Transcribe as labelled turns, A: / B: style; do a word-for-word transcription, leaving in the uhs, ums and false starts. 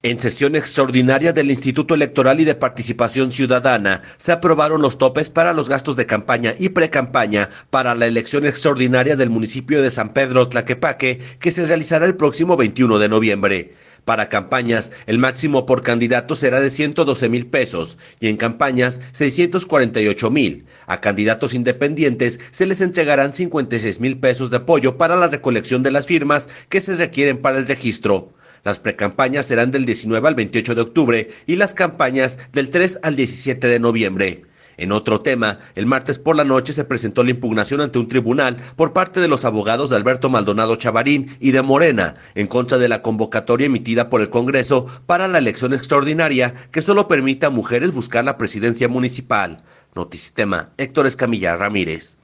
A: En sesión extraordinaria del Instituto Electoral y de Participación Ciudadana, se aprobaron los topes para los gastos de campaña y precampaña para la elección extraordinaria del municipio de San Pedro Tlaquepaque, que se realizará el próximo veintiuno de noviembre. Para campañas, el máximo por candidato será de ciento doce mil pesos y en campañas seiscientos cuarenta y ocho mil. A candidatos independientes se les entregarán cincuenta y seis mil pesos de apoyo para la recolección de las firmas que se requieren para el registro. Las precampañas serán del diecinueve al veintiocho de octubre y las campañas del tres al diecisiete de noviembre. En otro tema, el martes por la noche se presentó la impugnación ante un tribunal por parte de los abogados de Alberto Maldonado Chavarín y de Morena en contra de la convocatoria emitida por el Congreso para la elección extraordinaria que solo permite a mujeres buscar la presidencia municipal. Notisistema, Héctor Escamilla Ramírez.